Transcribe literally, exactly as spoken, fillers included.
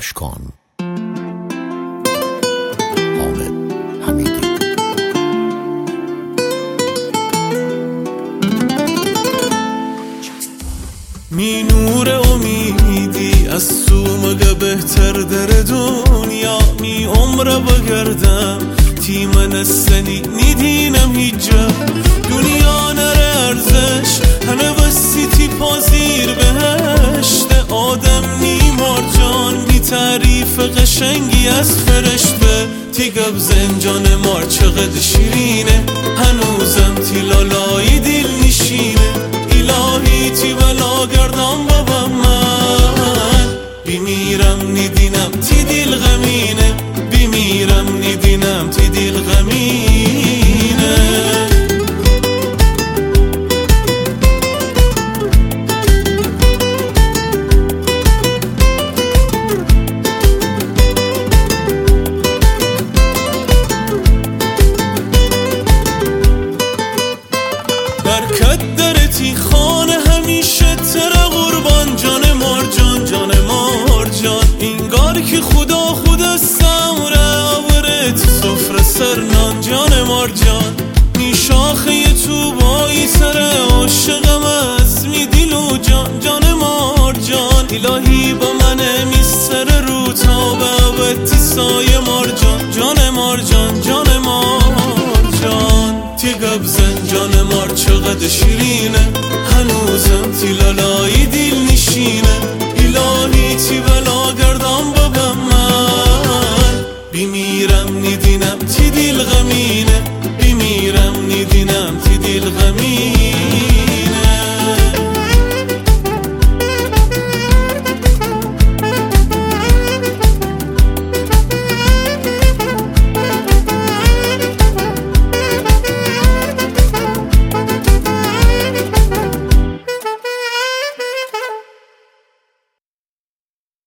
اشکان. حامد حمیدی. می نور امیدی از تو مگه بهتر در دنیا می عمره بگردم تی من سنی ندینم هیجا دنیا نره ارزش هنه وسی تی پازیر بهشت آدم نیمار جان بی تعریف قشنگی از فرشته تی گب زنجان مار چقدر شیرینه هنوزم تی لالای دل نشینه الهی تی بلا گردم بابا من بیمیرم ندینم تی دل غمینه بیمیرم ندینم تی دل غمینه برکت درتی خانه همیشه تره قربان جان مارجان جان مارجان اینگار که خدا خدا سمره آورت سفره سرنان جان مارجان می شاخه تو بایی سر عاشقم از می دیل و جان جان مارجان الهی با من می سر رو تا به عبدی سایه مارجان جان مارجان جان مارجان تی گب زنجان مار چقدر شیرینه هنوزم تی لالای دل نشینه الهی تی